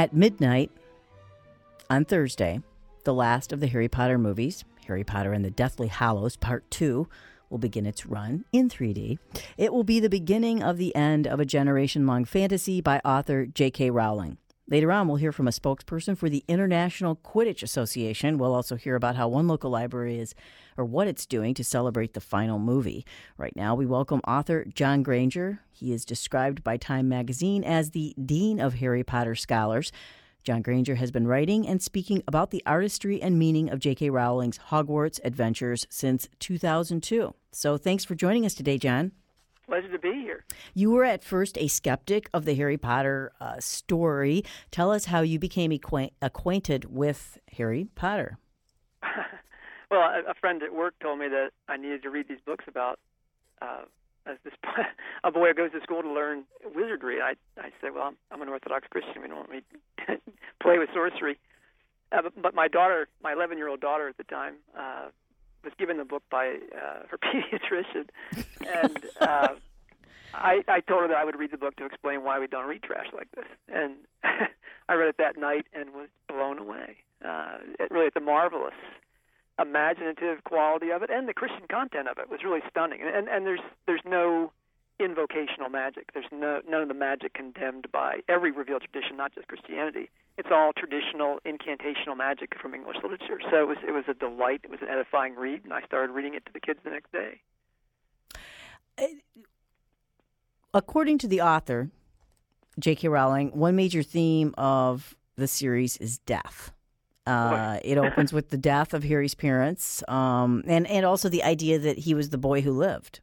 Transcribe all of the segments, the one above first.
At midnight on Thursday, the last of the Harry Potter movies, Harry Potter and the Deathly Hallows Part 2, will begin its run in 3D. It will be the beginning of the end of a generation-long fantasy by author J.K. Rowling. Later on, we'll hear from a spokesperson for the International Quidditch Association. We'll also hear about how one local library is, or what it's doing to celebrate the final movie. Right now, we welcome author John Granger. He is described by Time magazine as the Dean of Harry Potter Scholars. John Granger has been writing and speaking about the artistry and meaning of J.K. Rowling's Hogwarts adventures since 2002. So thanks for joining us today, John. Pleasure to be here. You were at first a skeptic of the Harry Potter story. Tell us how you became acquainted with Harry Potter. Well, a friend at work told me that I needed to read these books about a boy who goes to school to learn wizardry. I said, well, I'm an Orthodox Christian. We don't want me to play with sorcery. But my daughter, my 11-year-old daughter at the time, was given the book by her pediatrician, and I told her that I would read the book to explain why we don't read trash like this. And I read it that night and was blown away. At the marvelous imaginative quality of it, and the Christian content of it was really stunning. And there's no invocational magic. There's none of the magic condemned by every revealed tradition, not just Christianity. It's all traditional incantational magic from English literature. So it was a delight. It was an edifying read, and I started reading it to the kids the next day. According to the author, J.K. Rowling, one major theme of the series is death. It opens with the death of Harry's parents, and also the idea that he was the boy who lived.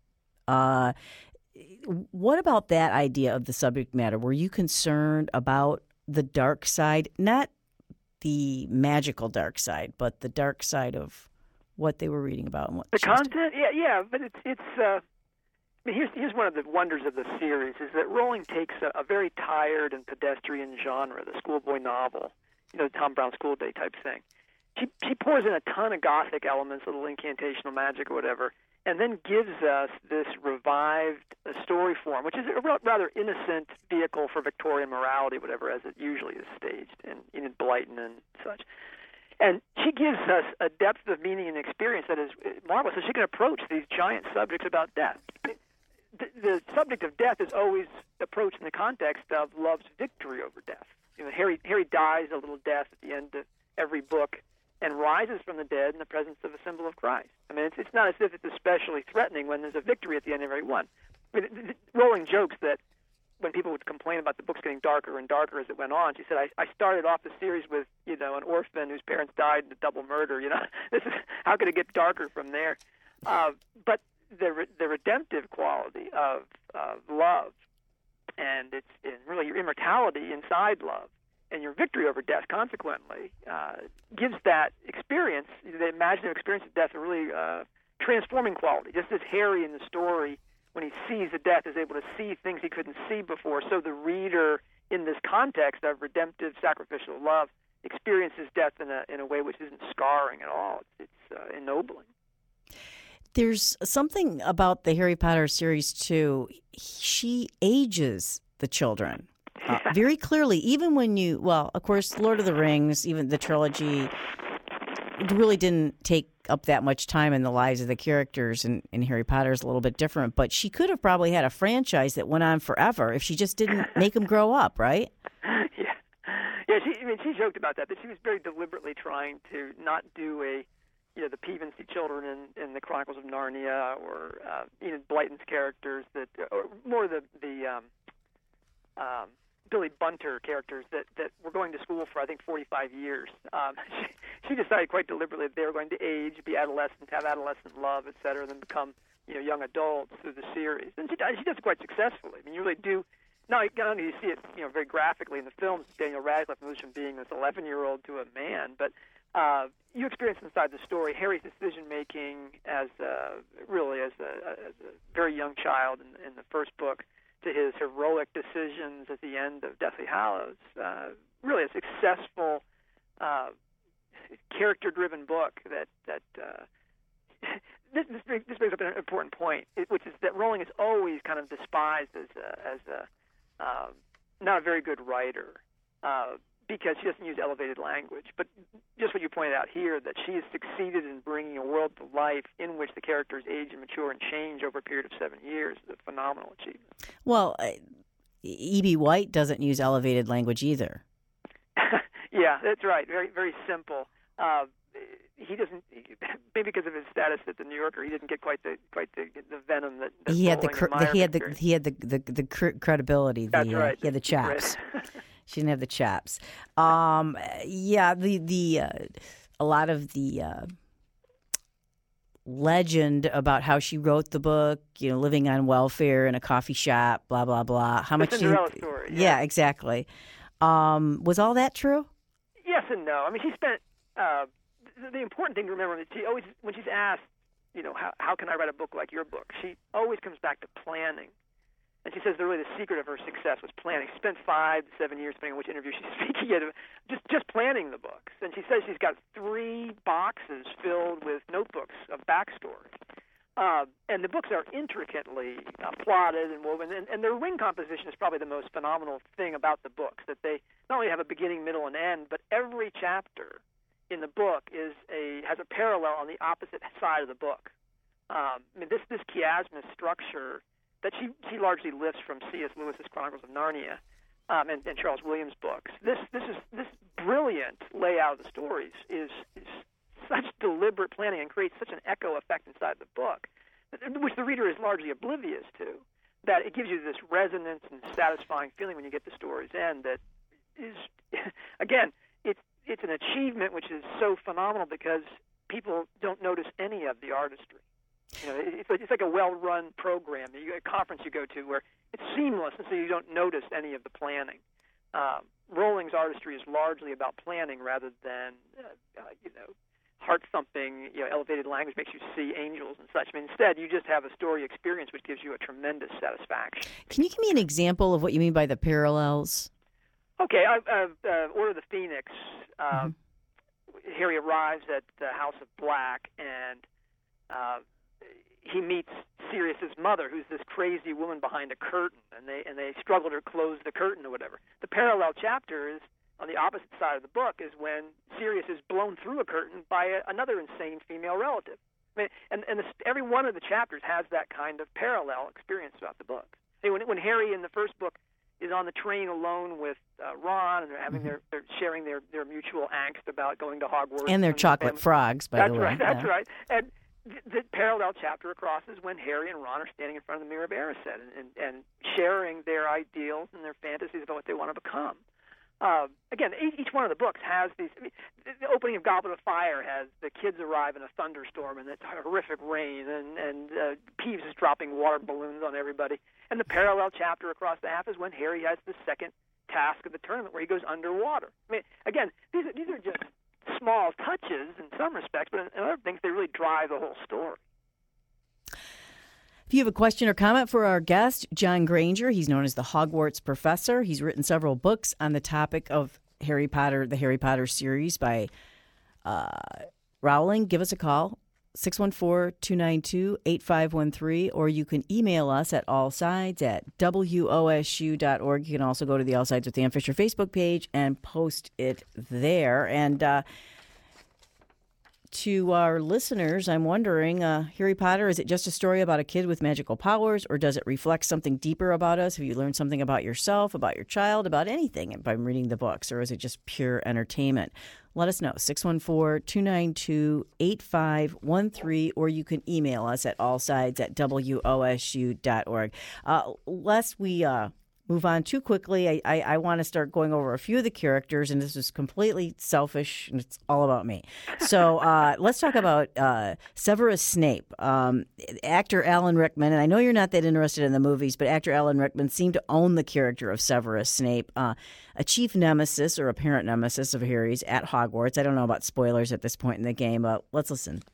What about that idea of the subject matter? Were you concerned about the dark side, not the magical dark side, but the dark side of what they were reading about and what the content? Yeah. But it's. I mean, here's one of the wonders of the series is that Rowling takes a very tired and pedestrian genre, the schoolboy novel, Tom Brown School Day type thing. She pours in a ton of Gothic elements, little incantational magic or whatever, and then gives us this revived story form, which is a rather innocent vehicle for Victorian morality, whatever, as it usually is staged in Enid Blyton and such. And she gives us a depth of meaning and experience that is marvelous, so she can approach these giant subjects about death. The subject of death is always approached in the context of love's victory over death. Harry dies a little death at the end of every book and rises from the dead in the presence of a symbol of Christ. I mean, it's not as if it's especially threatening when there's a victory at the end of every one. I mean, Rowling jokes that when people would complain about the books getting darker and darker as it went on, she said, I started off the series with, an orphan whose parents died in a double murder. This is how could it get darker from there? But the redemptive quality of love and really your immortality inside love and your victory over death, consequently, gives that experience, the imaginative experience of death, a really transforming quality. Just as Harry in the story, when he sees the death, is able to see things he couldn't see before, so the reader, in this context of redemptive sacrificial love, experiences death in a way which isn't scarring at all. It's ennobling. There's something about the Harry Potter series, too. She ages the children very clearly, even when of course, Lord of the Rings, even the trilogy, really didn't take up that much time in the lives of the characters, and Harry Potter is a little bit different. But she could have probably had a franchise that went on forever if she just didn't make them grow up, right? Yeah. She joked about that she was very deliberately trying to not do the Pevensie children in the Chronicles of Narnia or Enid Blyton's characters or more the Billy Bunter characters that were going to school for, I think, 45 years. She decided quite deliberately that they were going to age, be adolescents, have adolescent love, et cetera, and then become young adults through the series. And she does it quite successfully. I mean, you really do. Not only do you see it very graphically in the films, Daniel Radcliffe moves from being this 11-year-old to a man, but you experience inside the story Harry's decision-making as a very young child in the first book, to his heroic decisions at the end of Deathly Hallows. Really a successful, character-driven book that this brings up an important point, which is that Rowling is always kind of despised as not a very good writer. because she doesn't use elevated language. But just what you pointed out here, that she has succeeded in bringing a world to life in which the characters age and mature and change over a period of 7 years, is a phenomenal achievement. Well, E.B. White doesn't use elevated language either. Yeah, that's right. Very, very simple. He doesn't, maybe because of his status at the New Yorker, he didn't get quite the venom that he had he had the credibility. That's right. He had the chops. She didn't have the chaps. Yeah, a lot of the legend about how she wrote the book, living on welfare in a coffee shop, blah blah blah. How much? Cinderella story. Yeah, exactly. Was all that true? Yes and no. I mean, she spent. The important thing to remember is she always, when she's asked, how can I write a book like your book, she always comes back to planning. And she says that really the secret of her success was planning. She spent 5 to 7 years, depending on which interview she's speaking at, just planning the books. And she says she's got 3 boxes filled with notebooks of backstory. And the books are intricately plotted and woven. And their ring composition is probably the most phenomenal thing about the books, that they not only have a beginning, middle, and end, but every chapter in the book has a parallel on the opposite side of the book. I mean, this chiasmus structure that she largely lifts from C.S. Lewis's Chronicles of Narnia and Charles Williams' books. This brilliant layout of the stories is such deliberate planning and creates such an echo effect inside the book, which the reader is largely oblivious to, that it gives you this resonance and satisfying feeling when you get the story's end that is, again, it's an achievement which is so phenomenal because people don't notice any of the artistry. It's like a well-run program, a conference you go to where it's seamless, and so you don't notice any of the planning. Rowling's artistry is largely about planning rather than, heart-thumping, elevated language makes you see angels and such. I mean, instead, you just have a story experience which gives you a tremendous satisfaction. Can you give me an example of what you mean by the parallels? Okay, Order of the Phoenix. Harry arrives at the House of Black, and he meets Sirius's mother, who's this crazy woman behind a curtain, and they struggle to close the curtain or whatever. The parallel chapter is on the opposite side of the book, is when Sirius is blown through a curtain by another insane female relative. I mean, every one of the chapters has that kind of parallel experience throughout the book. When Harry in the first book is on the train alone with Ron, and they're having they're sharing their mutual angst about going to Hogwarts. And their chocolate frogs, by the way. That's right. And the parallel chapter across is when Harry and Ron are standing in front of the Mirror of Erised and sharing their ideals and their fantasies about what they want to become. Again, each one of the books has these. I mean, the opening of Goblet of Fire has the kids arrive in a thunderstorm and it's horrific rain, and Peeves is dropping water balloons on everybody. And the parallel chapter across the half is when Harry has the second task of the tournament where he goes underwater. I mean, again, these are just small touches in some respects, but in other things, they really drive the whole story. If you have a question or comment for our guest, John Granger, he's known as the Hogwarts Professor. He's written several books on the topic of Harry Potter, the Harry Potter series by Rowling. Give us a call, 614-292-8513, or you can email us at allsides@wosu.org. You can also go to the All Sides with Dan Fisher Facebook page and post it there. And to our listeners, I'm wondering, Harry Potter, is it just a story about a kid with magical powers, or does it reflect something deeper about us? Have you learned something about yourself, about your child, about anything by reading the books, or is it just pure entertainment? Let us know, 614-292-8513, or you can email us at allsides@wosu.org. Lest we move on too quickly, I want to start going over a few of the characters, and this is completely selfish, and it's all about me. So let's talk about Severus Snape. Actor Alan Rickman, and I know you're not that interested in the movies, but actor Alan Rickman seemed to own the character of Severus Snape, a chief nemesis or apparent nemesis of Harry's at Hogwarts. I don't know about spoilers at this point in the game, but let's listen.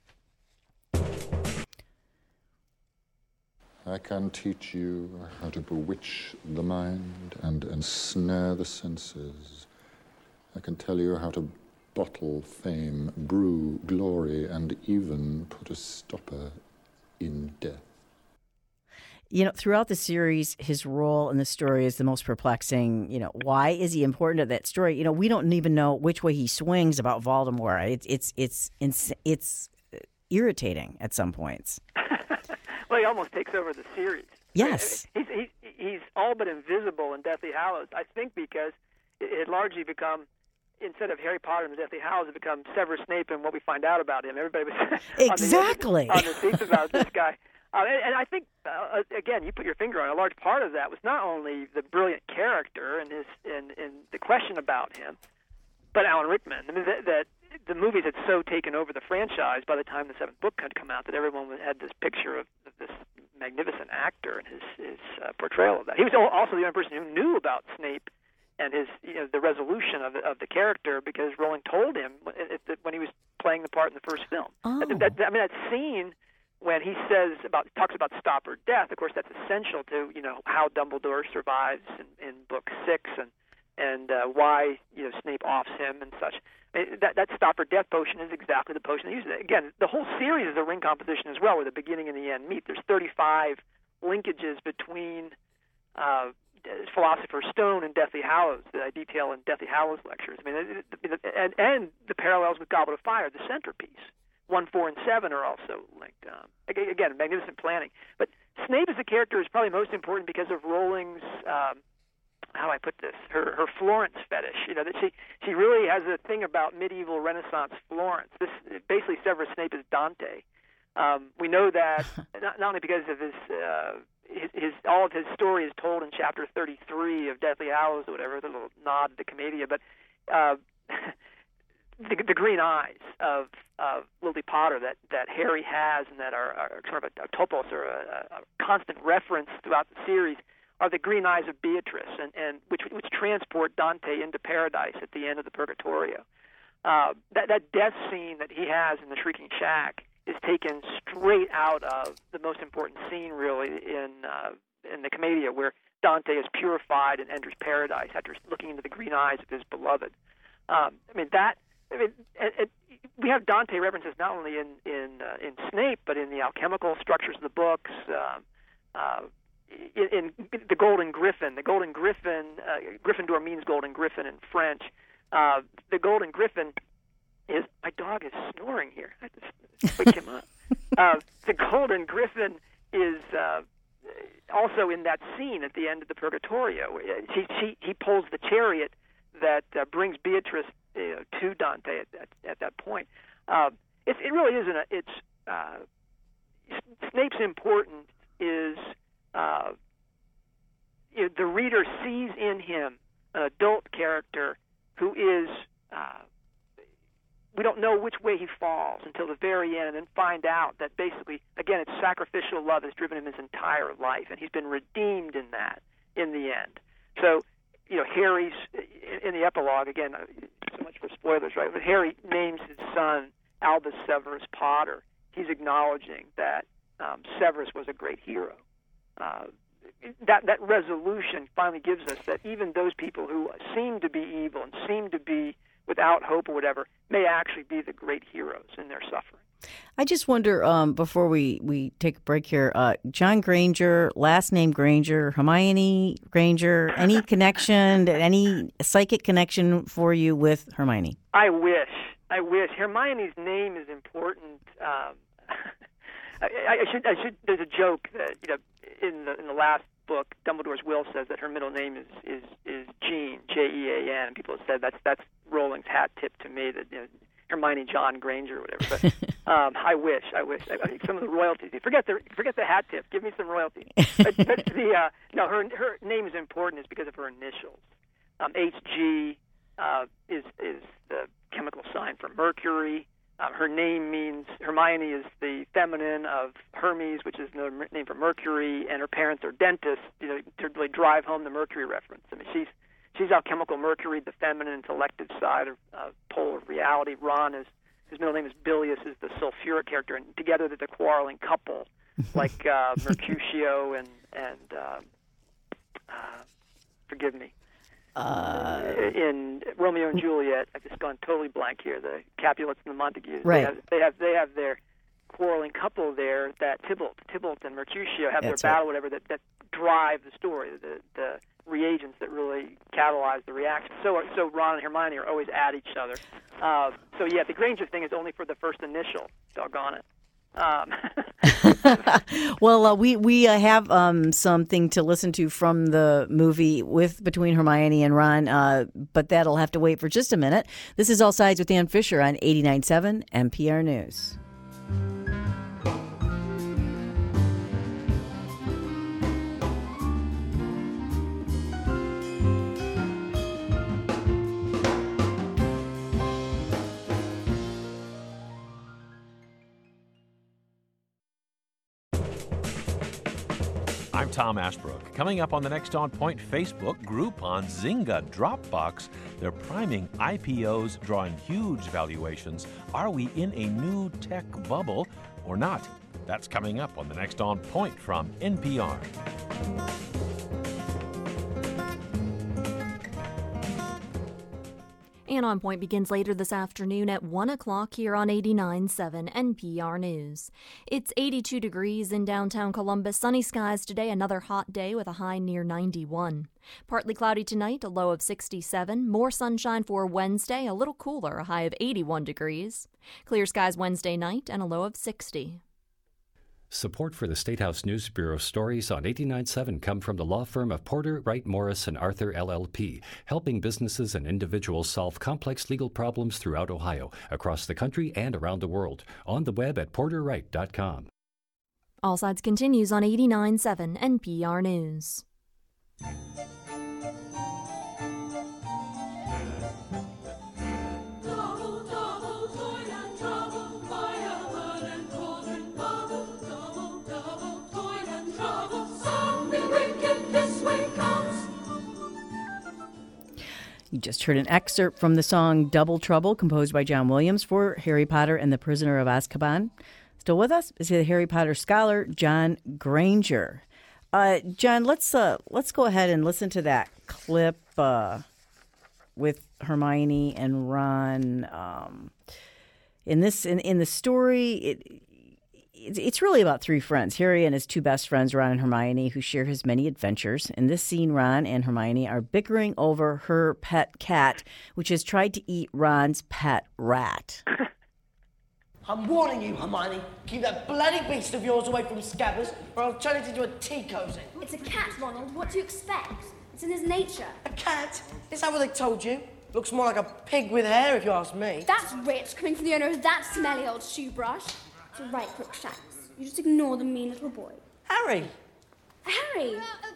I can teach you how to bewitch the mind and ensnare the senses. I can tell you how to bottle fame, brew glory, and even put a stopper in death. Throughout the series, his role in the story is the most perplexing. Why is he important to that story? We don't even know which way he swings about Voldemort. It's irritating at some points. Well, he almost takes over the series. Yes. He's all but invisible in Deathly Hallows, I think, because it had largely become, instead of Harry Potter and the Deathly Hallows, it become Severus Snape and what we find out about him. Everybody was exactly on the seats about this guy. And I think, again, you put your finger on it, a large part of that was not only the brilliant character and the question about him, but Alan Rickman. I mean, that the movies had so taken over the franchise by the time the seventh book had come out that everyone had this picture of this magnificent actor and his portrayal of that. He was also the only person who knew about Snape and his the resolution of the character, because Rowling told him when he was playing the part in the first film. Oh. That scene when he talks about stop or death. Of course, that's essential to how Dumbledore survives in book 6 and why Snape offs him and such. That stop or death potion is exactly the potion they use. Again, the whole series is a ring composition as well, where the beginning and the end meet. There's 35 linkages between Philosopher's Stone and Deathly Hallows that I detail in Deathly Hallows lectures. I mean, and the parallels with Goblet of Fire, the centerpiece. 1, 4, and 7 are also linked. Again, magnificent planning. But Snape as a character is probably most important because of Rowling's, how do I put this, her Florence fetish. That she really has a thing about medieval Renaissance Florence. Basically, Severus Snape is Dante. We know that not only because of his all of his story is told in chapter 33 of Deathly Hallows or whatever, the little nod to the Commedia, but the green eyes of Lily Potter that Harry has and that are sort of a topos or a constant reference throughout the series are the green eyes of Beatrice, and which transport Dante into paradise at the end of the Purgatorio. That death scene that he has in the Shrieking Shack is taken straight out of the most important scene, really, in the Commedia, where Dante is purified and enters paradise after looking into the green eyes of his beloved. We have Dante references not only in Snape, but in the alchemical structures of the books. In the Golden Griffin, Gryffindor means Golden Griffin in French. The Golden Griffin is, my dog is snoring here. I just wake him up. The Golden Griffin is also in that scene at the end of the Purgatorio. He pulls the chariot that brings Beatrice to Dante at that point. It really isn't Snape's importance is the reader sees in him an adult character who is we don't know which way he falls until the very end, and then find out that basically, again, it's sacrificial love has driven him his entire life, and he's been redeemed in that in the end. So, Harry's in the epilogue, again, so much for spoilers, right? But Harry names his son Albus Severus Potter. He's acknowledging that Severus was a great hero. That resolution finally gives us that even those people who seem to be evil and seem to be without hope or whatever may actually be the great heroes in their suffering. I just wonder, before we take a break here, John Granger, last name Granger, Hermione Granger, any connection, any psychic connection for you with Hermione? I wish. Hermione's name is important. I should. There's a joke that in the last book, Dumbledore's will says that her middle name is Jean, Jean. And people have said that's Rowling's hat tip to me, that Hermione John Granger or whatever. But I wish. Some of the royalties. Forget the hat tip. Give me some royalties. But her name is important is because of her initials. HG is the chemical sign for Mercury. Her name means Hermione is the feminine of Hermes, which is the name for Mercury, and her parents are dentists, to really drive home the Mercury reference. I mean, she's alchemical Mercury, the feminine intellective side of pole of reality. Ron his middle name is Bilious, is the sulfuric character, and together they're the quarreling couple, like Mercutio and forgive me. In Romeo and Juliet, I've just gone totally blank here. The Capulets and the Montagues, right? They have their quarreling couple there, that Tybalt and Mercutio have That's their right. battle, whatever, that drive the story, the reagents that really catalyze the reaction. So Ron and Hermione are always at each other. The Granger thing is only for the first initial. Doggone it. Well, we have something to listen to from the movie between Hermione and Ron, but that'll have to wait for just a minute. This is All Sides with Dan Fisher on 89.7 NPR News. I'm Tom Ashbrook. Coming up on the next On Point Facebook, Groupon, Zynga, Dropbox. They're priming IPOs, drawing huge valuations. Are we in a new tech bubble or not? That's coming up on the next On Point from NPR. And On Point begins later this afternoon at 1 o'clock here on 89.7 NPR News. It's 82 degrees in downtown Columbus. Sunny skies today, another hot day with a high near 91. Partly cloudy tonight, a low of 67. More sunshine for Wednesday, a little cooler, a high of 81 degrees. Clear skies Wednesday night and a low of 60. Support for the State House News Bureau stories on 89.7 come from the law firm of Porter, Wright, Morris, and Arthur, LLP, helping businesses and individuals solve complex legal problems throughout Ohio, across the country, and around the world. On the web at porterwright.com. All Sides continues on 89.7 NPR News. You just heard an excerpt from the song Double Trouble, composed by John Williams for Harry Potter and the Prisoner of Azkaban. Still with us is the Harry Potter scholar, John Granger. John, let's go ahead and listen to that clip with Hermione and Ron. In the story, it's really about three friends, Harry and his two best friends, Ron and Hermione, who share his many adventures. In this scene, Ron and Hermione are bickering over her pet cat, which has tried to eat Ron's pet rat. I'm warning you, Hermione. Keep that bloody beast of yours away from Scabbers, or I'll turn it into a tea cozy. It's a cat, Ronald. What do you expect? It's in his nature. A cat? Is that what they told you? Looks more like a pig with hair, if you ask me. That's rich, coming from the owner of that smelly old shoe brush. It's all right, Crookshanks. You just ignore the mean little boy. Harry! Harry!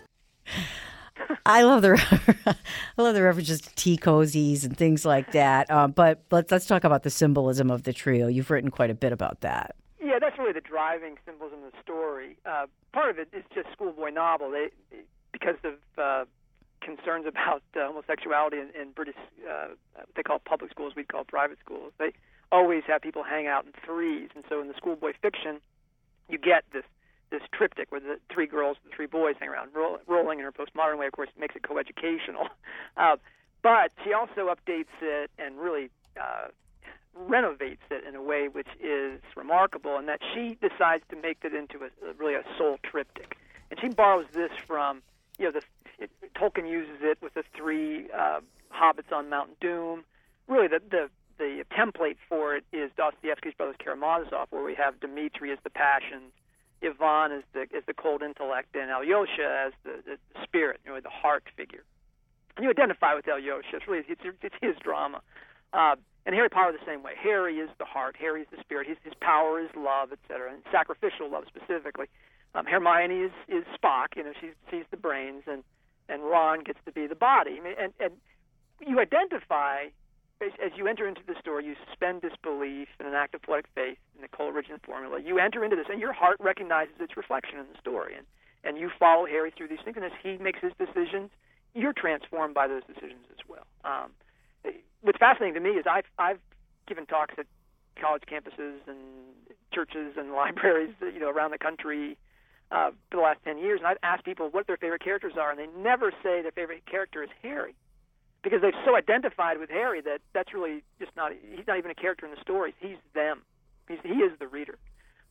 I love the references to tea cozies and things like that. But let's talk about the symbolism of the trio. You've written quite a bit about that. Yeah, that's really the driving symbolism of the story. Part of it is just schoolboy novel. Because of concerns about homosexuality in British, what they call public schools, we'd call private schools. They always have people hang out in threes, and so in the schoolboy fiction, you get this triptych where the three girls and the three boys hang around. Rowling, in her postmodern way, of course, makes it coeducational. But she also updates it and really renovates it in a way which is remarkable, in that she decides to make it into really a soul triptych. And she borrows this from, Tolkien uses it with the three hobbits on Mount Doom. Really, the template for it is Dostoevsky's Brothers Karamazov, where we have Dmitri as the passions, Ivan as the cold intellect, and Alyosha as the spirit, the heart figure. And you identify with Alyosha. It's his drama. And Harry Potter the same way. Harry is the heart. Harry is the spirit. His power is love, etc., and sacrificial love specifically. Hermione is Spock. She's the brains, and Ron gets to be the body. And you identify. As you enter into the story, you suspend disbelief in an act of poetic faith in the Coleridgean formula. You enter into this, and your heart recognizes its reflection in the story. And you follow Harry through these things, and as he makes his decisions, you're transformed by those decisions as well. What's fascinating to me is I've given talks at college campuses and churches and libraries around the country for the last 10 years, and I've asked people what their favorite characters are, and they never say their favorite character is Harry, because they've so identified with Harry that's really just he's not even a character in the stories. He's them. He is the reader.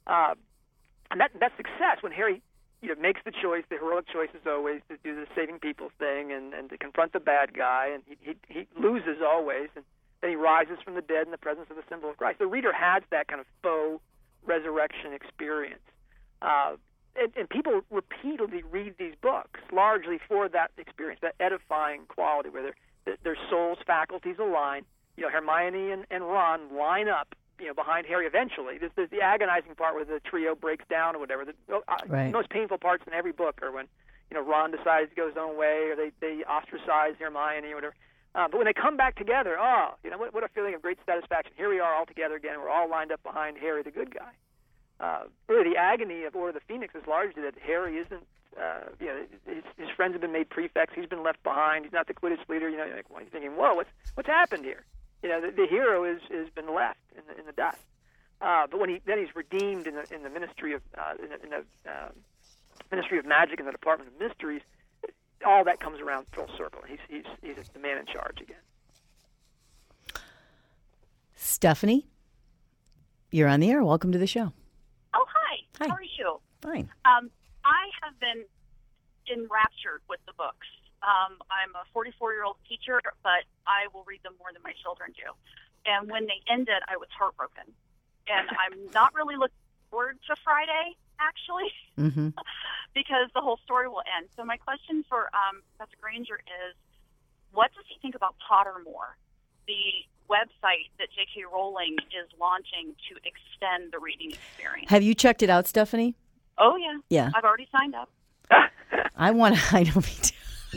And that's success when Harry makes the choice, the heroic choice is always to do the saving people thing and to confront the bad guy, and he loses always, and then he rises from the dead in the presence of the symbol of Christ. The reader has that kind of faux resurrection experience. And people repeatedly read these books largely for that experience, that edifying quality where their souls' faculties align. Hermione and Ron line up behind Harry eventually. There's the agonizing part where the trio breaks down or whatever. The most painful parts in every book are when, Ron decides to go his own way, or they ostracize Hermione or whatever. But when they come back together, what a feeling of great satisfaction. Here we are all together again. We're all lined up behind Harry, the good guy. Really, the agony of Order of the Phoenix is largely that Harry isn't, his friends have been made prefects. He's been left behind. He's not the Quidditch leader. You're thinking, whoa, what's happened here? The hero has been left in the dust. But when he's redeemed in the Ministry of Ministry of Magic and the Department of Mysteries, all that comes around full circle. He's the man in charge again. Stephanie, you're on the air. Welcome to the show. Oh, hi. Hi. How are you? Fine. I have been enraptured with the books. I'm a 44-year-old teacher, but I will read them more than my children do. And when they ended, I was heartbroken. And I'm not really looking forward to Friday, actually, because the whole story will end. So my question for Professor Granger is, what does he think about Pottermore, the website that J.K. Rowling is launching to extend the reading experience? Have you checked it out, Stephanie? Oh, yeah. Yeah. I've already signed up. I know me too.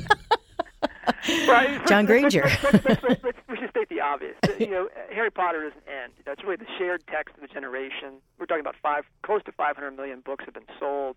Right. John Granger. We should state the obvious. Harry Potter doesn't end. It's really the shared text of the generation. We're talking about close to 500 million books have been sold.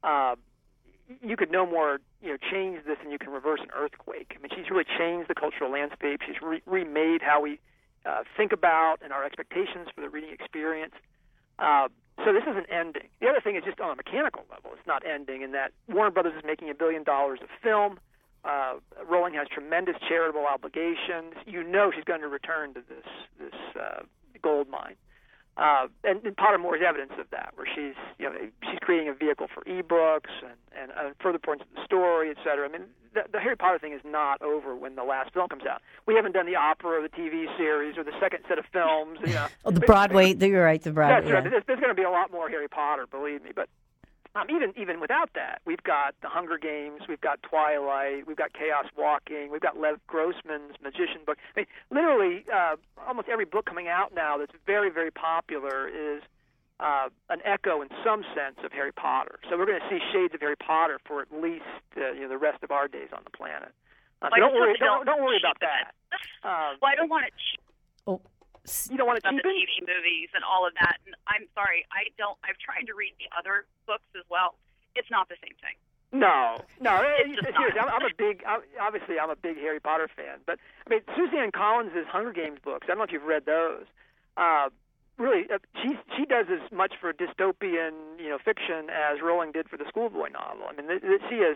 You could no more, change this than you can reverse an earthquake. I mean, she's really changed the cultural landscape. She's remade how we think about and our expectations for the reading experience. So this isn't ending. The other thing is just on a mechanical level. It's not ending in that Warner Brothers is making $1 billion of film. Rowling has tremendous charitable obligations. She's going to return to this gold mine. And Pottermore is evidence of that, where she's creating a vehicle for ebooks and further points of the story, et cetera. I mean, the Harry Potter thing is not over when the last film comes out. We haven't done the opera or the TV series or the second set of films. The Broadway. You're right, the Broadway. That's right. There's going to be a lot more Harry Potter, believe me. But even without that, we've got The Hunger Games, we've got Twilight, we've got Chaos Walking, we've got Lev Grossman's Magician book. I mean, literally, almost every book coming out now that's very, very popular is an echo, in some sense, of Harry Potter. So we're going to see shades of Harry Potter for at least the rest of our days on the planet. So don't worry about that. Well, I don't want it cheap. Oh. You don't want to cheapen? The TV movies and all of that. And I'm sorry, I've tried to read the other books as well. It's not the same thing. No. It's Seriously, I'm a big Harry Potter fan. But I mean, Suzanne Collins' Hunger Games books. I don't know if you've read those. Really, she does as much for dystopian, fiction as Rowling did for the schoolboy novel. I mean, she is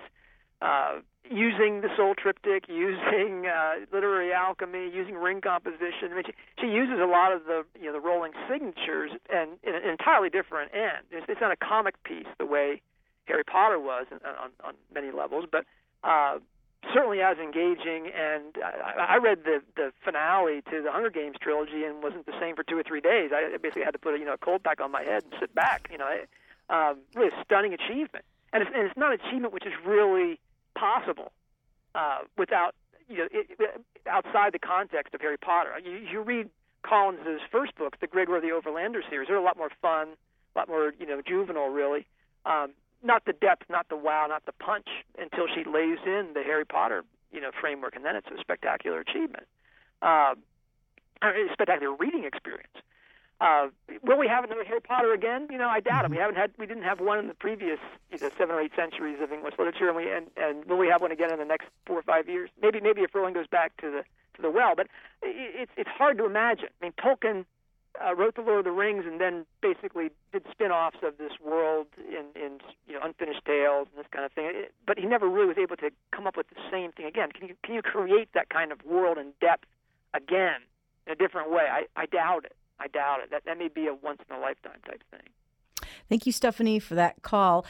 using the soul triptych, using literary alchemy, using ring composition. I mean, she uses a lot of the the Rowling signatures, and in an entirely different end. It's not a comic piece the way Harry Potter was on many levels, but certainly as engaging. And I read the finale to the Hunger Games trilogy and wasn't the same for 2 or 3 days. I basically had to put a cold pack on my head and sit back. Really a stunning achievement, and it's not an achievement which is really possible without outside the context of Harry Potter. You read Collins's first book, the Gregor the Overlander series. They're a lot more fun, a lot more juvenile, really. Not the depth, not the wow, not the punch, until she lays in the Harry Potter framework, and then it's a spectacular achievement, a spectacular reading experience. Will we have another Harry Potter again? I doubt it. We didn't have one in the previous 7 or 8 centuries of English literature, and will we have one again in the next 4 or 5 years? Maybe if Rowling goes back to the well, but it's hard to imagine. I mean, Tolkien wrote The Lord of the Rings and then basically did spin-offs of this world in unfinished tales and this kind of thing. But he never really was able to come up with the same thing again. Can you create that kind of world and depth again in a different way? I doubt it. That may be a once-in-a-lifetime type thing. Thank you, Stephanie, for that call.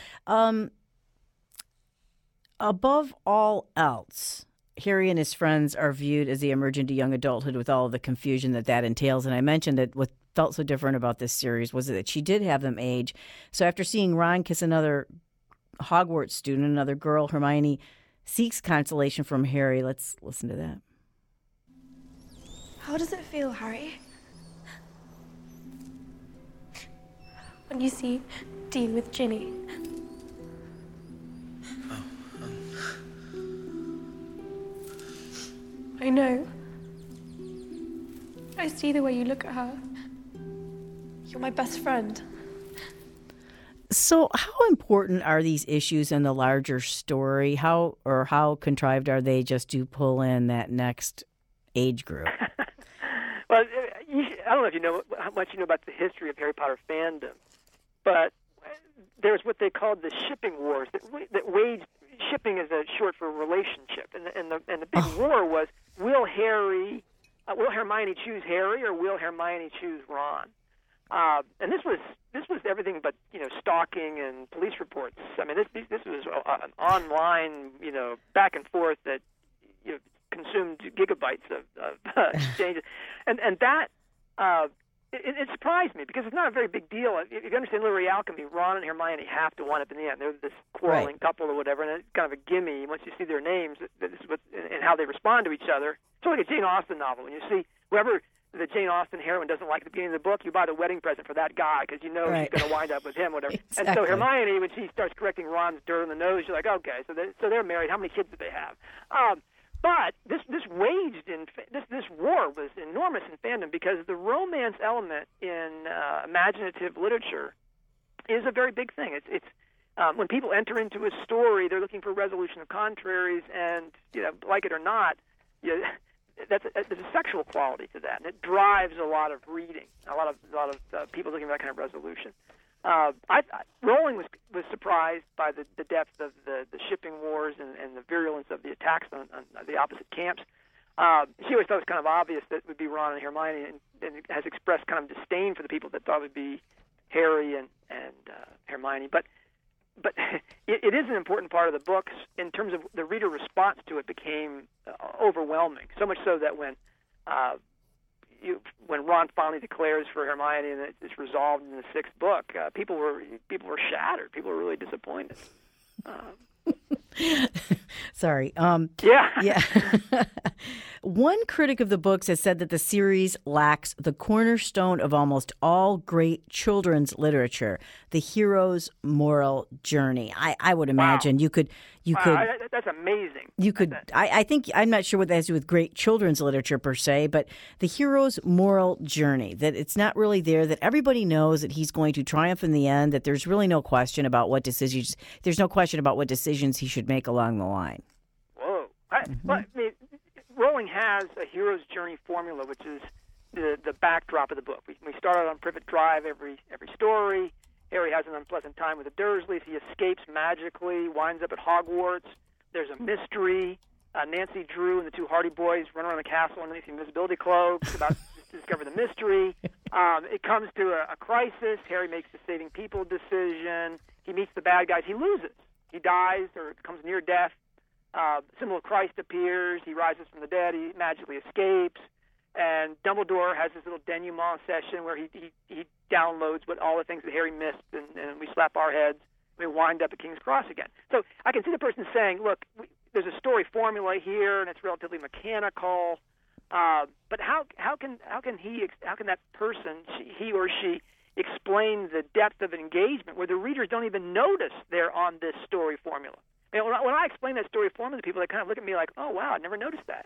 Above all else, Harry and his friends are viewed as they emerge into young adulthood with all of the confusion that entails. And I mentioned that what felt so different about this series was that she did have them age. So after seeing Ron kiss another Hogwarts student, another girl, Hermione seeks consolation from Harry. Let's listen to that. How does it feel, Harry? When you see Dean with Ginny? I know. I see the way you look at her. You're my best friend. So how important are these issues in the larger story? How contrived are they just to pull in that next age group? Well, I don't know if you know how much you know about the history of Harry Potter fandom, but there's what they called the shipping wars that waged. Shipping is a short for relationship, and the big war was will Hermione choose Harry or will Hermione choose Ron? And this was everything but stalking and police reports. I mean this was an online back and forth that consumed gigabytes of exchanges, and that. It surprised me because it's not a very big deal. If you understand literary alchemy, Ron and Hermione have to wind up in the end. They're this quarreling couple or whatever, and it's kind of a gimme once you see their names and how they respond to each other. It's like a Jane Austen novel. When you see whoever the Jane Austen heroine doesn't like at the beginning of the book, you buy the wedding present for that guy because she's going to wind up with him, whatever. Exactly. And so Hermione, when she starts correcting Ron's dirt on the nose, you're like, okay, so they're married. How many kids do they have? But this war was enormous in fandom because the romance element in imaginative literature is a very big thing. It's when people enter into a story, they're looking for resolution of contraries, and like it or not, there's a sexual quality to that, and it drives a lot of reading. A lot of people looking for that kind of resolution. Rowling was surprised by the depth of the shipping wars and the virulence of the attacks on the opposite camps. She always thought it was kind of obvious that it would be Ron and Hermione, and has expressed kind of disdain for the people that thought it would be Harry and Hermione. But it is an important part of the books in terms of the reader response to it became overwhelming. So much so that when Ron finally declares for Hermione and it's resolved in the sixth book, people were shattered. People were really disappointed. Sorry. Yeah. One critic of the books has said that the series lacks the cornerstone of almost all great children's literature, the hero's moral journey. I would imagine you could. That's amazing. You could. I think I'm not sure what that has to do with great children's literature per se, but the hero's moral journey, that it's not really there, that everybody knows that he's going to triumph in the end, that there's really no question about what decisions. There's no question about what decisions he should make along the line. Whoa. Rowling has a hero's journey formula, which is the backdrop of the book. We start out on Privet Drive every story. Harry has an unpleasant time with the Dursleys. He escapes magically, winds up at Hogwarts. There's a mystery. Nancy Drew and the two Hardy Boys run around the castle underneath the invisibility cloaks about to discover the mystery. It comes to a crisis. Harry makes the saving people decision. He meets the bad guys. He loses. He dies or comes near death. Symbol of Christ appears. He rises from the dead. He magically escapes. And Dumbledore has this little denouement session where he downloads all the things that Harry missed, and we slap our heads. We wind up at King's Cross again. So I can see the person saying, look, there's a story formula here, and it's relatively mechanical. But how can that person, he or she, explain the depth of engagement where the readers don't even notice they're on this story formula? And when I explain that story formula to people, they kind of look at me like, oh, wow, I never noticed that.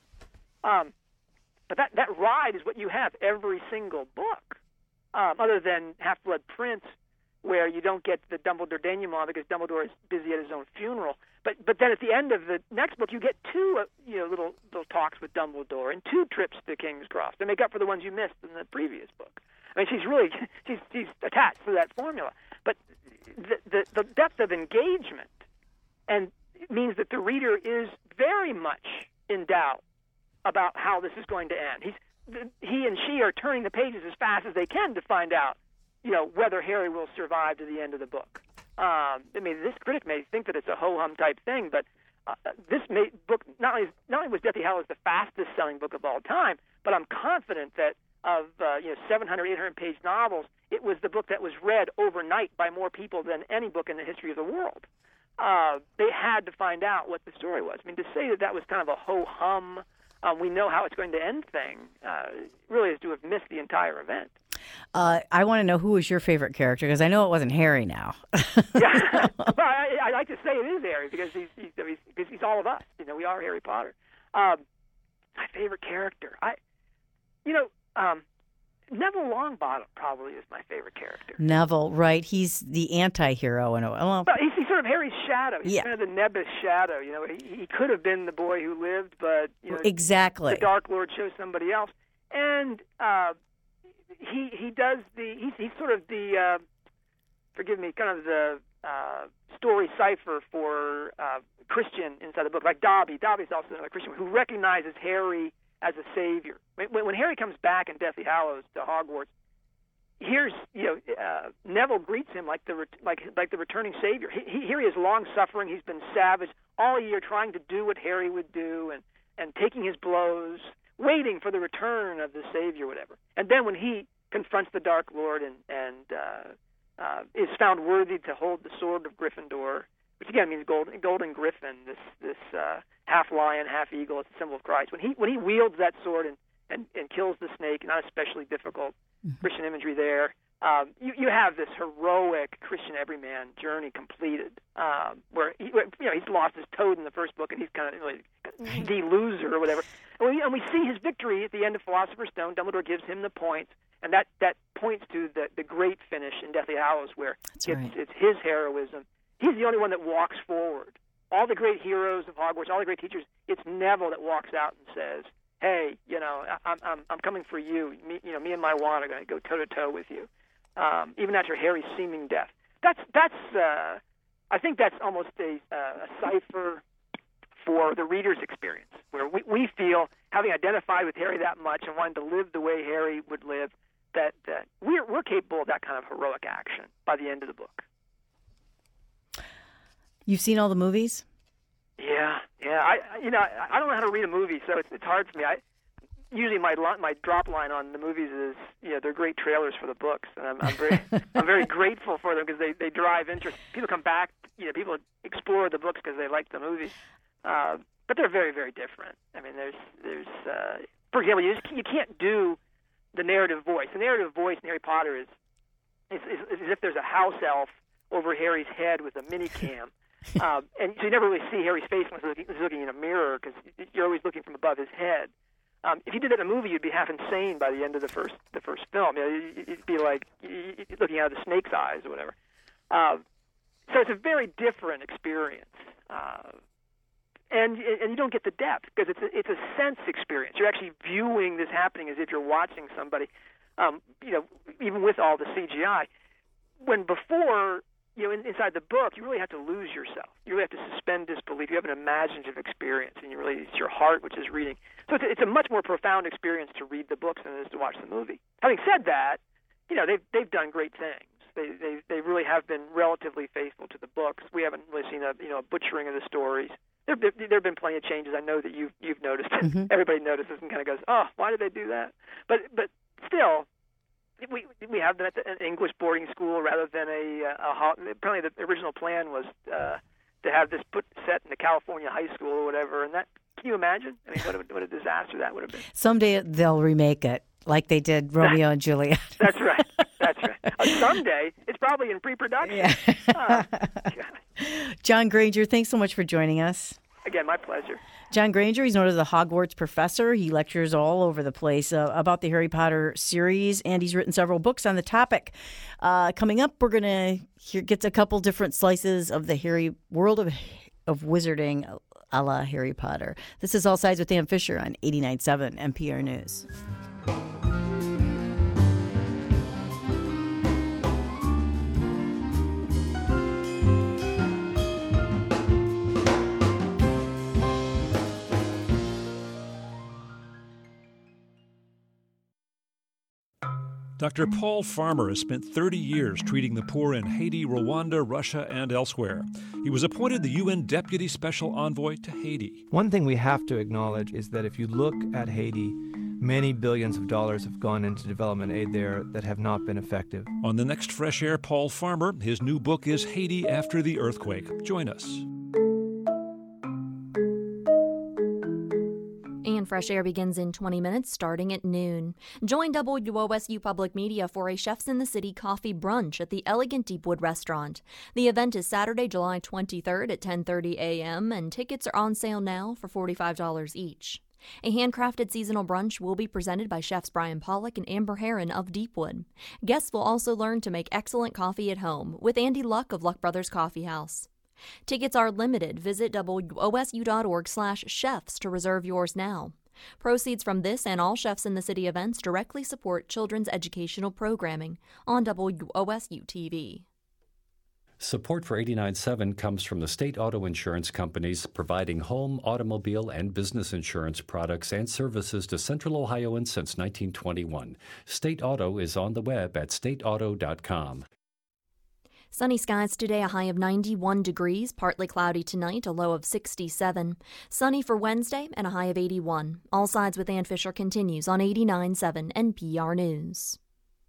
But that ride is what you have every single book, other than Half-Blood Prince, where you don't get the Dumbledore denouement because Dumbledore is busy at his own funeral. But then at the end of the next book, you get two little talks with Dumbledore and two trips to King's Cross to make up for the ones you missed in the previous book. I mean, she's attached to that formula. But the depth of engagement and it means that the reader is very much in doubt about how this is going to end. He and she are turning the pages as fast as they can to find out, whether Harry will survive to the end of the book. I mean, this critic may think that it's a ho-hum type thing, but this book not only was Deathly Hallows the fastest-selling book of all time, but I'm confident that of 700, 800-page novels, it was the book that was read overnight by more people than any book in the history of the world. They had to find out what the story was. I mean, to say that was kind of a ho-hum, we know how it's going to end thing, really is to have missed the entire event. I want to know who was your favorite character, because I know it wasn't Harry now. Yeah, well, I like to say it is Harry because he's all of us. We are Harry Potter. My favorite character, Neville Longbottom probably is my favorite character. Neville, right? He's the anti-hero in a way. Well, he's sort of Harry's shadow. He's kind of the Nebus shadow. He could have been the boy who lived, but exactly, the Dark Lord chose somebody else, and he does he's sort of the forgive me, kind of the story cipher for Christian inside the book, like Dobby. Dobby's also another Christian who recognizes Harry as a savior. When Harry comes back in Deathly Hallows to Hogwarts, here's Neville greets him like the returning savior. Here he is, long suffering. He's been savage all year, trying to do what Harry would do and taking his blows, waiting for the return of the savior, whatever. And then when he confronts the Dark Lord and is found worthy to hold the sword of Gryffindor, which again means golden griffin, this half lion, half eagle. It's a symbol of Christ. When he wields that sword and kills the snake, not especially difficult Christian imagery there. You have this heroic Christian everyman journey completed, where he's lost his toad in the first book, and he's kind of really the loser or whatever. And we see his victory at the end of Philosopher's Stone. Dumbledore gives him the points, and that points to the great finish in Deathly Hallows, where it's his heroism. He's the only one that walks forward. All the great heroes of Hogwarts, all the great teachers, it's Neville that walks out and says, "Hey, I'm coming for you. Me and my wand are going to go toe to toe with you." Even after Harry's seeming death. I think that's almost a cipher for the reader's experience, where we feel, having identified with Harry that much and wanting to live the way Harry would live, that we're capable of that kind of heroic action by the end of the book. You've seen all the movies? Yeah. I don't know how to read a movie, so it's hard for me. Usually my drop line on the movies is, they're great trailers for the books, and I'm very grateful for them because they drive interest. People come back, people explore the books because they like the movies, but they're very, very different. I mean, there's for example, you can't do the narrative voice. The narrative voice in Harry Potter is as if there's a house elf over Harry's head with a mini cam. And so you never really see Harry's face when he's looking in a mirror because you're always looking from above his head. If you did it in a movie, you'd be half insane by the end of the first film. You'd be like looking out of the snake's eyes or whatever. So it's a very different experience, and you don't get the depth because it's a sense experience. You're actually viewing this happening as if you're watching somebody. Even with all the CGI, when before. Inside the book, you really have to lose yourself. You really have to suspend disbelief. You have an imaginative experience, and it's your heart which is reading. So it's a much more profound experience to read the books than it is to watch the movie. Having said that, they've done great things. They really have been relatively faithful to the books. We haven't really seen a butchering of the stories. There have been plenty of changes. I know that you've noticed. Mm-hmm. Everybody notices and kind of goes, "Oh, why did they do that?" But still. We have them at an English boarding school rather than apparently the original plan was to have this set in a California high school or whatever. And that, can you imagine? I mean, what a disaster that would have been. Someday they'll remake it like they did Romeo and Juliet. That's right. Someday. It's probably in pre-production. Yeah. John Granger, thanks so much for joining us. Again, my pleasure. John Granger, he's known as the Hogwarts professor. He lectures all over the place about the Harry Potter series, and he's written several books on the topic. Coming up, we're going to get a couple different slices of the Harry world of wizarding a la Harry Potter. This is All Sides with Dan Fisher on 89.7 NPR News. Dr. Paul Farmer has spent 30 years treating the poor in Haiti, Rwanda, Russia, and elsewhere. He was appointed the UN Deputy Special Envoy to Haiti. One thing we have to acknowledge is that if you look at Haiti, many billions of dollars have gone into development aid there that have not been effective. On the next Fresh Air, Paul Farmer. His new book is Haiti After the Earthquake. Join us. And Fresh Air begins in 20 minutes, starting at noon. Join WOSU Public Media for a Chefs in the City coffee brunch at the Elegant Deepwood Restaurant. The event is Saturday, July 23rd at 10:30 a.m., and tickets are on sale now for $45 each. A handcrafted seasonal brunch will be presented by chefs Brian Pollock and Amber Heron of Deepwood. Guests will also learn to make excellent coffee at home with Andy Luck of Luck Brothers Coffee House. Tickets are limited. Visit wosu.org/chefs to reserve yours now. Proceeds from this and all Chefs in the City events directly support children's educational programming on WOSU TV. Support for 89.7 comes from the state auto insurance companies providing home, automobile, and business insurance products and services to Central Ohioans since 1921. State Auto is on the web at stateauto.com. Sunny skies today, a high of 91 degrees, partly cloudy tonight, a low of 67. Sunny for Wednesday and a high of 81. All Sides with Ann Fisher continues on 89.7 NPR News.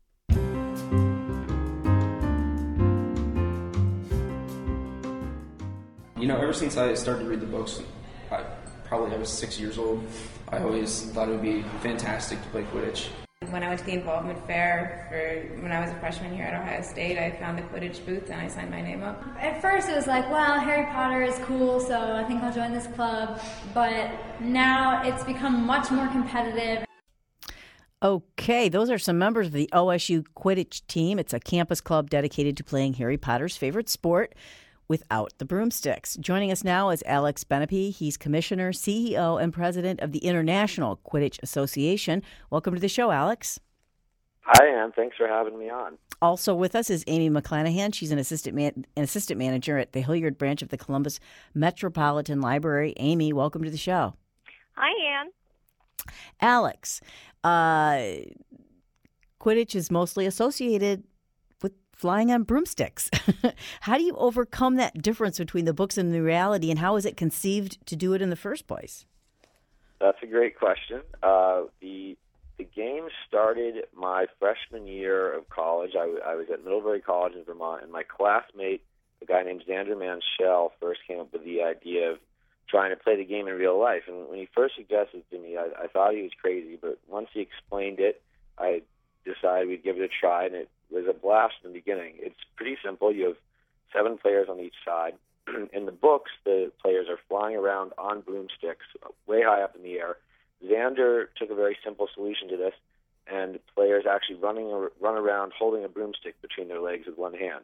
You know, ever since I started to read the books, I was 6 years old, I always thought it would be fantastic to play Quidditch. When I went to the involvement fair when I was a freshman here at Ohio State, I found the Quidditch booth and I signed my name up. At first it was like, well, Harry Potter is cool, so I think I'll join this club. But now it's become much more competitive. Okay, those are some members of the OSU Quidditch team. It's a campus club dedicated to playing Harry Potter's favorite sport without the broomsticks. Joining us now is Alex Benepe. He's Commissioner, CEO, and President of the International Quidditch Association. Welcome to the show, Alex. Hi, Ann. Thanks for having me on. Also with us is Amy McClanahan. She's an assistant manager at the Hilliard branch of the Columbus Metropolitan Library. Amy, welcome to the show. Hi, Ann. Alex, Quidditch is mostly associated with flying on broomsticks. How do you overcome that difference between the books and the reality, and how was it conceived to do it in the first place? That's a great question. The game started my freshman year of college. I was at Middlebury College in Vermont, and my classmate, a guy named Xander Manshell, first came up with the idea of trying to play the game in real life. And when he first suggested it to me, I thought he was crazy, but once he explained it, I decided we'd give it a try, and it was a blast in the beginning. It's pretty simple. You have 7 players on each side. In the books, the players are flying around on broomsticks way high up in the air. Xander took a very simple solution to this, and players actually run around holding a broomstick between their legs with one hand.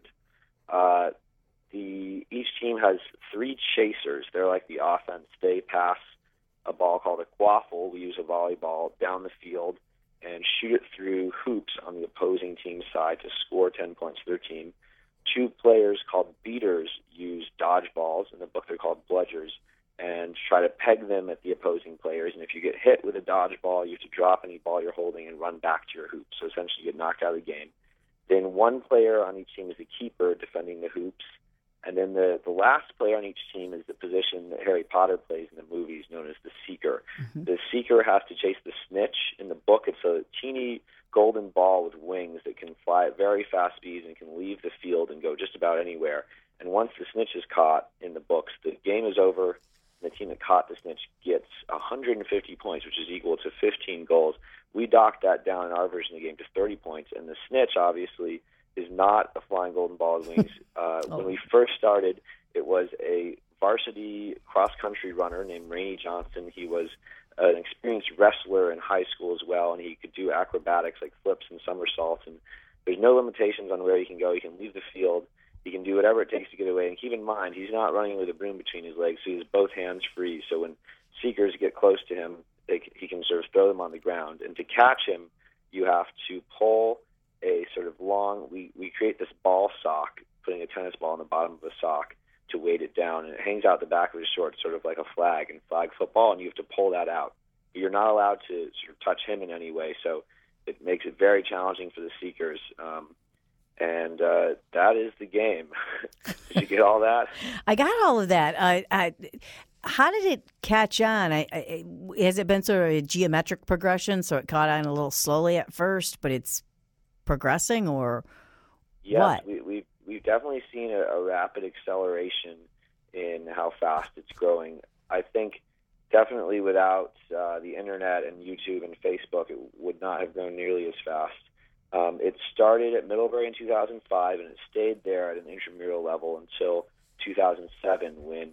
Each team has 3 chasers. They're like the offense. They pass a ball called a quaffle. We use a volleyball down the field and shoot it through hoops on the opposing team's side to score 10 points for their team. 2 players called beaters use dodgeballs. In the book, they're called bludgers, and try to peg them at the opposing players. And if you get hit with a dodgeball, you have to drop any ball you're holding and run back to your hoop. So essentially, you get knocked out of the game. Then 1 player on each team is the keeper defending the hoops. And then the last player on each team is the position that Harry Potter plays in the movies, known as the Seeker. Mm-hmm. The Seeker has to chase the snitch. In the book, it's a teeny golden ball with wings that can fly at very fast speeds and can leave the field and go just about anywhere. And once the snitch is caught in the books, the game is over, and the team that caught the snitch gets 150 points, which is equal to 15 goals. We docked that down in our version of the game to 30 points, and the snitch, obviously, is not a flying golden ball with wings. When we first started, it was a varsity cross-country runner named Rainey Johnson. He was an experienced wrestler in high school as well, and he could do acrobatics like flips and somersaults. And there's no limitations on where he can go. He can leave the field. He can do whatever it takes to get away. And keep in mind, he's not running with a broom between his legs, so he has both hands free. So when seekers get close to him, he can sort of throw them on the ground. And to catch him, you have to pull a sort of long, we create this ball sock, putting a tennis ball on the bottom of a sock to weight it down, and it hangs out the back of his shorts, sort of like a flag in flag football, and you have to pull that out. You're not allowed to sort of touch him in any way, so it makes it very challenging for the seekers. And that is the game. Did you get all that? I got all of that. How did it catch on? Has it been sort of a geometric progression, so it caught on a little slowly at first, but it's progressing, or yes, what? We've definitely seen a rapid acceleration in how fast it's growing. I think definitely without the internet and YouTube and Facebook, it would not have grown nearly as fast. It started at Middlebury in 2005, and it stayed there at an intramural level until 2007, when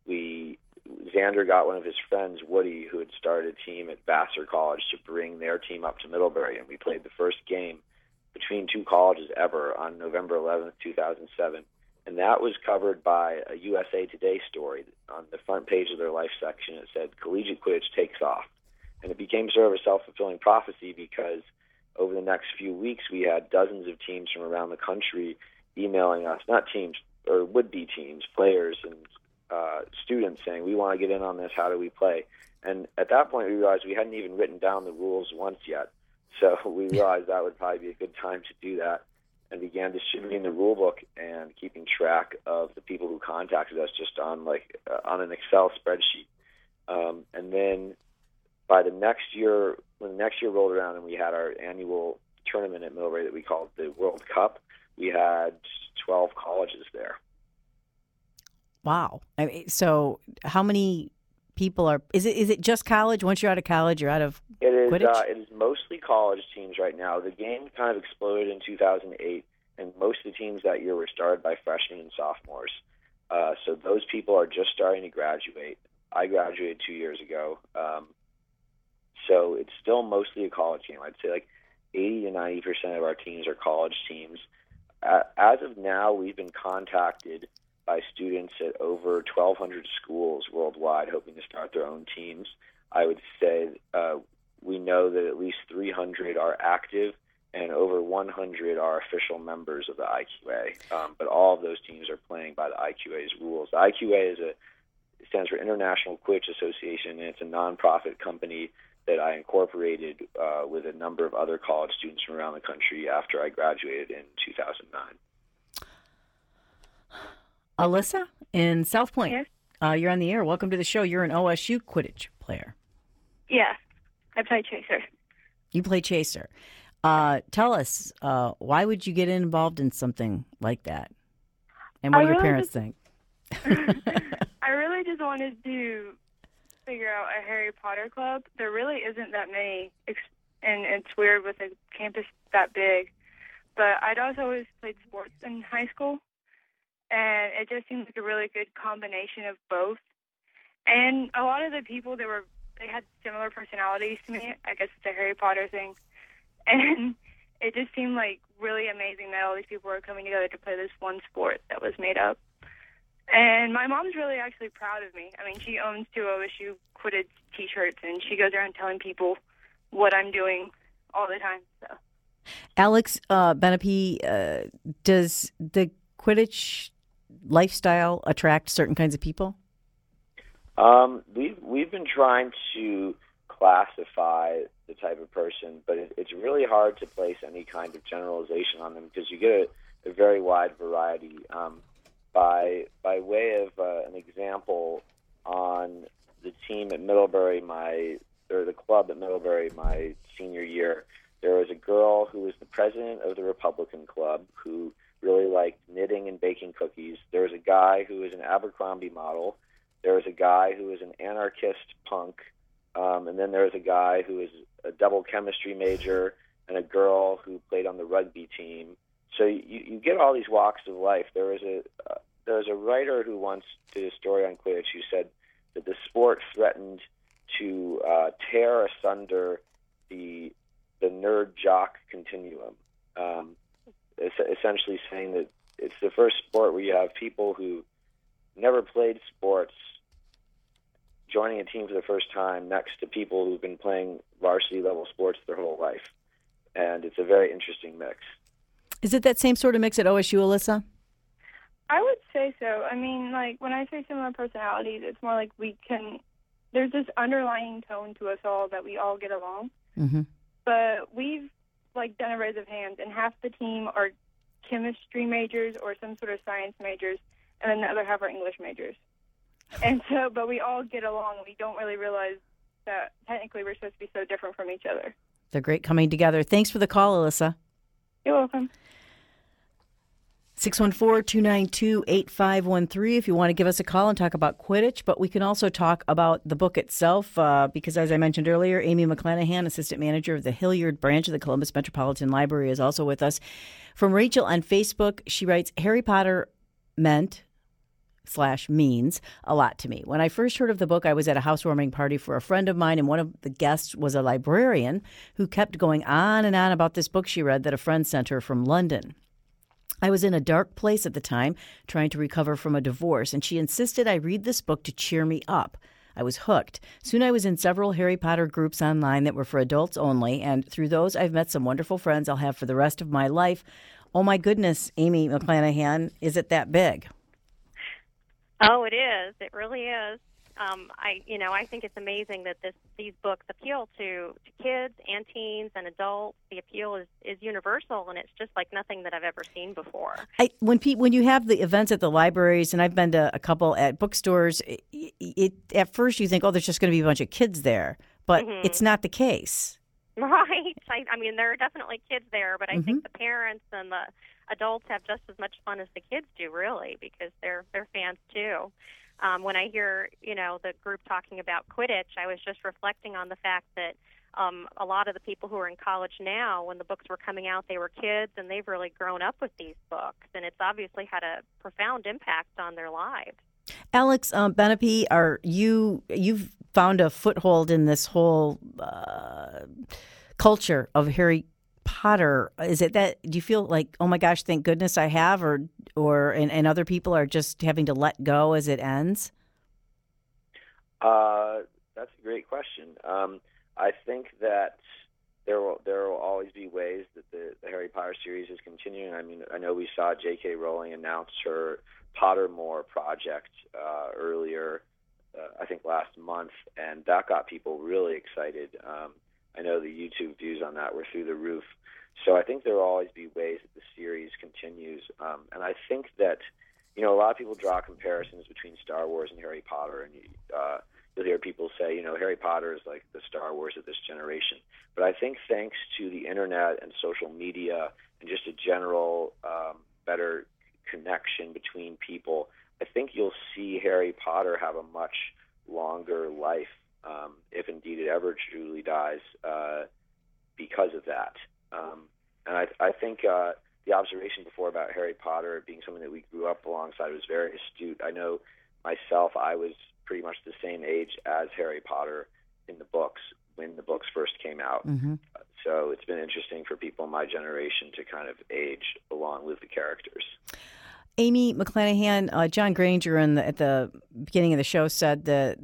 Xander got one of his friends, Woody, who had started a team at Vassar College, to bring their team up to Middlebury, and we played the first game between two colleges ever on November 11th, 2007. And that was covered by a USA Today story. On the front page of their life section, it said, "Collegiate Quidditch takes off." And it became sort of a self-fulfilling prophecy, because over the next few weeks, we had dozens of teams from around the country emailing us, not teams, or would-be teams, players and students, saying, "We want to get in on this. How do we play?" And at that point, we realized we hadn't even written down the rules once yet. So we realized that would probably be a good time to do that, and began distributing the rule book and keeping track of the people who contacted us just on on an Excel spreadsheet. And then by the next year, when the next year rolled around and we had our annual tournament at Middlebury that we called the World Cup, we had 12 colleges there. Wow. So how many people are? Is it just college? Once you're out of college, you're out of Quidditch? It is mostly college teams right now. The game kind of exploded in 2008, and most of the teams that year were started by freshmen and sophomores. So those people are just starting to graduate. I graduated 2 years ago. So it's still mostly a college game. I'd say 80 to 90% of our teams are college teams. As of now, we've been contacted by students at over 1,200 schools worldwide hoping to start their own teams. I would say we know that at least 300 are active, and over 100 are official members of the IQA. But all of those teams are playing by the IQA's rules. The IQA stands for International Quidditch Association, and it's a nonprofit company that I incorporated with a number of other college students from around the country after I graduated in 2009. Alyssa in South Point. Yes. You're on the air. Welcome to the show. You're an OSU Quidditch player. Yeah, I play Chaser. You play Chaser. Tell us, why would you get involved in something like that? And what do your parents think? I really just wanted to figure out a Harry Potter club. There really isn't that many, and it's weird with a campus that big. But I'd also always played sports in high school, and it just seemed like a really good combination of both. And a lot of the people they had similar personalities to me. I guess it's a Harry Potter thing. And it just seemed like really amazing that all these people were coming together to play this one sport that was made up. And my mom's really actually proud of me. I mean, she owns 2 OSU Quidditch T-shirts, and she goes around telling people what I'm doing all the time. So, Alex Benepe, does the Quidditch lifestyle attract certain kinds of people? We've been trying to classify the type of person, but it's really hard to place any kind of generalization on them because you get a very wide variety. By way of an example, on the team at Middlebury, the club at Middlebury, my senior year, there was a girl who was the president of the Republican Club who really liked knitting and baking cookies. There was a guy who was an Abercrombie model. There was a guy who was an anarchist punk. And then there was a guy who was a double chemistry major and a girl who played on the rugby team. So you get all these walks of life. There was a writer who once did a story on Quidditch who said that the sport threatened to tear asunder the nerd-jock continuum, essentially saying that it's the first sport where you have people who never played sports joining a team for the first time next to people who've been playing varsity-level sports their whole life. And it's a very interesting mix. Is it that same sort of mix at OSU, Alyssa? I would say so. I mean, when I say similar personalities, it's more like there's this underlying tone to us all that we all get along. Mm-hmm. But we've like done a raise of hands, and half the team are chemistry majors or some sort of science majors, and then the other half are English majors. And so, but we all get along. We don't really realize that technically we're supposed to be so different from each other. They're great coming together. Thanks for the call, Alyssa. You're welcome. 614-292-8513 if you want to give us a call and talk about Quidditch, but we can also talk about the book itself because, as I mentioned earlier, Amy McClanahan, assistant manager of the Hilliard branch of the Columbus Metropolitan Library, is also with us. From Rachel on Facebook, she writes, Harry Potter means a lot to me. When I first heard of the book, I was at a housewarming party for a friend of mine, and one of the guests was a librarian who kept going on and on about this book she read that a friend sent her from London. I was in a dark place at the time, trying to recover from a divorce, and she insisted I read this book to cheer me up. I was hooked. Soon I was in several Harry Potter groups online that were for adults only, and through those I've met some wonderful friends I'll have for the rest of my life. Oh my goodness, Amy McClanahan, is it that big? Oh, it is. It really is. I think it's amazing that these books appeal to kids and teens and adults. The appeal is universal, and it's just like nothing that I've ever seen before. When you have the events at the libraries, and I've been to a couple at bookstores, at first you think, oh, there's just going to be a bunch of kids there, but it's not the case. Right. I mean, there are definitely kids there, but I think the parents and the adults have just as much fun as the kids do, really, because they're fans too. When I hear, the group talking about Quidditch, I was just reflecting on the fact that a lot of the people who are in college now, when the books were coming out, they were kids, and they've really grown up with these books, and it's obviously had a profound impact on their lives. Alex Benepe, you've found a foothold in this whole culture of Harry Potter. Is it that, do you feel like, oh my gosh, thank goodness I have, and other people are just having to let go as it ends? That's a great question. I think that there will always be ways that the Harry Potter series is continuing. I mean, I know we saw J.K. Rowling announce her Pottermore project earlier, I think last month, and that got people really excited. I know the YouTube views on that were through the roof. So I think there will always be ways that the series continues. And I think that, a lot of people draw comparisons between Star Wars and Harry Potter. And you'll hear people say, Harry Potter is like the Star Wars of this generation. But I think thanks to the internet and social media and just a general better connection between people, I think you'll see Harry Potter have a much longer life, if indeed it ever truly dies, because of that. And I think the observation before about Harry Potter being something that we grew up alongside was very astute. I know myself, I was pretty much the same age as Harry Potter in the books when the books first came out. So it's been interesting for people in my generation to kind of age along with the characters. Amy McClanahan, John Granger at the beginning of the show said that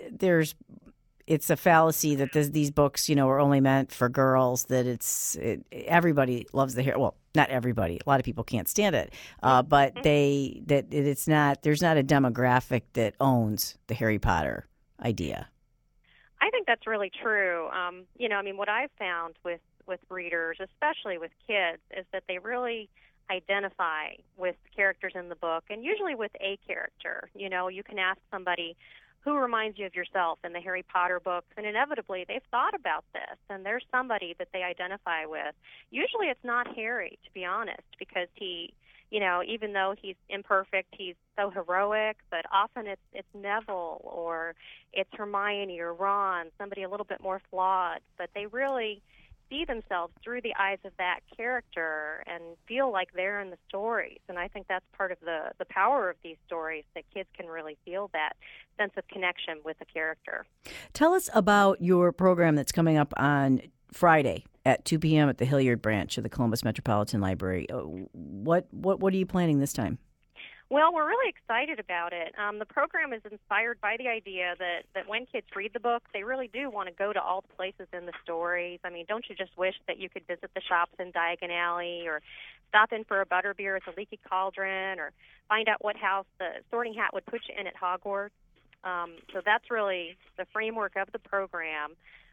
it's a fallacy that these books, are only meant for girls, that everybody loves the Harry. Well, not everybody. A lot of people can't stand it. But there's not a demographic that owns the Harry Potter idea. I think that's really true. What I've found with readers, especially with kids, is that they really identify with characters in the book, and usually with a character. You can ask somebody who reminds you of yourself in the Harry Potter books, and inevitably they've thought about this, and there's somebody that they identify with. Usually it's not Harry, to be honest, because he, even though he's imperfect, he's so heroic, but often it's Neville or it's Hermione or Ron, somebody a little bit more flawed, but they really see themselves through the eyes of that character and feel like they're in the stories. And I think that's part of the power of these stories, that kids can really feel that sense of connection with the character. Tell us about your program that's coming up on Friday at 2 p.m. at the Hilliard branch of the Columbus Metropolitan Library. What are you planning this time? Well, we're really excited about it. The program is inspired by the idea that when kids read the book, they really do want to go to all the places in the stories. I mean, don't you just wish that you could visit the shops in Diagon Alley, or stop in for a butterbeer at the Leaky Cauldron, or find out what house the Sorting Hat would put you in at Hogwarts? So that's really the framework of the program.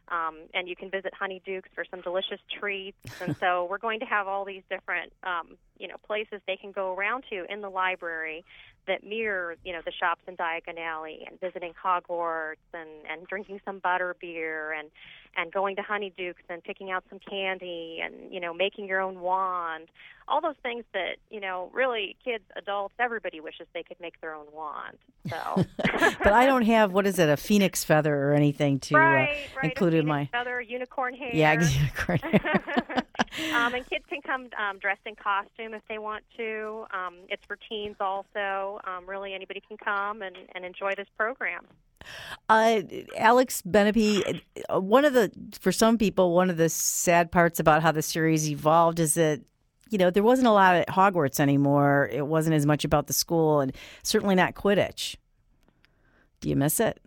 And you can visit Honeydukes for some delicious treats. And so we're going to have all these different, places they can go around to in the library that mirror, the shops in Diagon Alley, and visiting Hogwarts and drinking some butterbeer and going to Honeydukes and picking out some candy and, making your own wand. All those things that, really kids, adults, everybody wishes they could make their own wand. So. But I don't have, a phoenix feather or anything to include in my... feather, unicorn hair. Yeah, unicorn hair. And kids can come dressed in costume if they want to. It's for teens also. Really, anybody can come and enjoy this program. Alex Benepe, for some people, one of the sad parts about how the series evolved is that, there wasn't a lot at Hogwarts anymore. It wasn't as much about the school, and certainly not Quidditch. Do you miss it?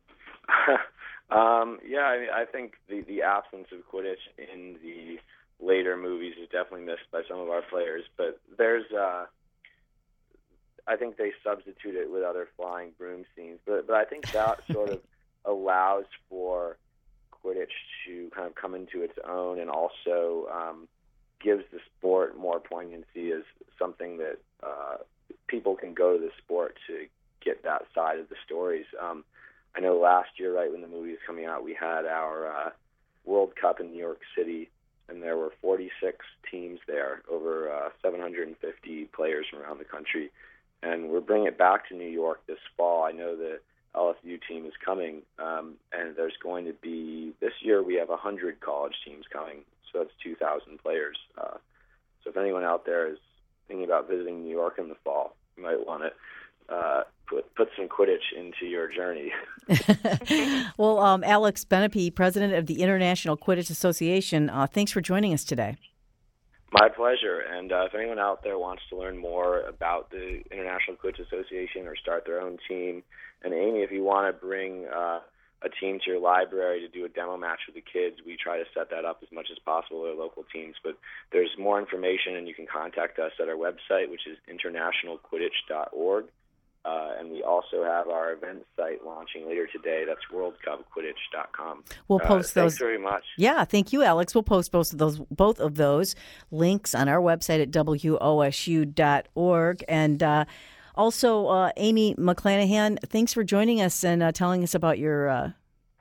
I think the absence of Quidditch in the later movies is definitely missed by some of our players. But there's, I think they substitute it with other flying broom scenes. But I think that sort of allows for Quidditch to kind of come into its own, and also gives the sport more poignancy as something that people can go to the sport to get that side of the stories. I know last year, right when the movie was coming out, we had our World Cup in New York City, and there were 46 teams there, over 750 players from around the country. And we're bringing it back to New York this fall. I know the LSU team is coming, and there's going to be, this year we have 100 college teams coming, so that's 2,000 players. So if anyone out there is thinking about visiting New York in the fall, you might want to put some Quidditch into your journey. Well, Alex Benepe, president of the International Quidditch Association, thanks for joining us today. My pleasure. And if anyone out there wants to learn more about the International Quidditch Association or start their own team, and Amy, if you want to bring a team to your library to do a demo match with the kids, we try to set that up as much as possible with our local teams. But there's more information, and you can contact us at our website, which is internationalquidditch.org. And we also have our event site launching later today. That's worldcupquidditch.com. We'll post those. Thanks very much. Yeah, thank you, Alex. We'll post both of those links on our website at wosu.org. And also, Amy McClanahan, thanks for joining us and telling us about your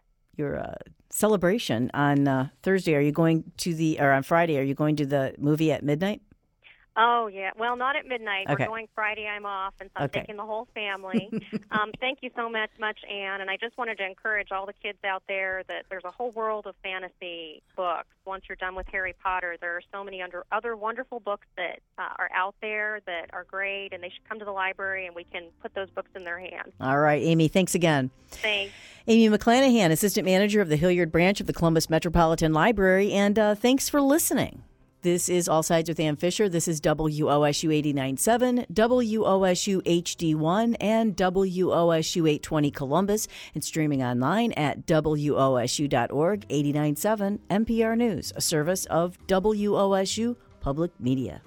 celebration on Thursday. Are you going to on Friday? Are you going to the movie at midnight? Oh, yeah. Well, not at midnight. Okay. We're going Friday. I'm off, and so I'm taking the whole family. Thank you so much, Anne. And I just wanted to encourage all the kids out there that there's a whole world of fantasy books. Once you're done with Harry Potter, there are so many other wonderful books that are out there that are great, and they should come to the library, and we can put those books in their hands. All right, Amy, thanks again. Thanks. Amy McClanahan, Assistant Manager of the Hilliard Branch of the Columbus Metropolitan Library, and thanks for listening. This is All Sides with Ann Fisher. This is WOSU 89.7, WOSU HD1, and WOSU 820 Columbus, and streaming online at WOSU.org, 89.7 NPR News, a service of WOSU Public Media.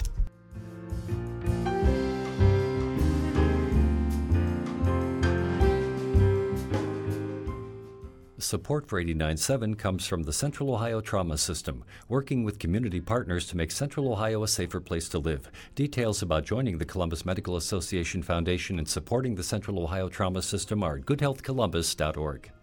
Support for 89.7 comes from the Central Ohio Trauma System, working with community partners to make Central Ohio a safer place to live. Details about joining the Columbus Medical Association Foundation and supporting the Central Ohio Trauma System are at goodhealthcolumbus.org.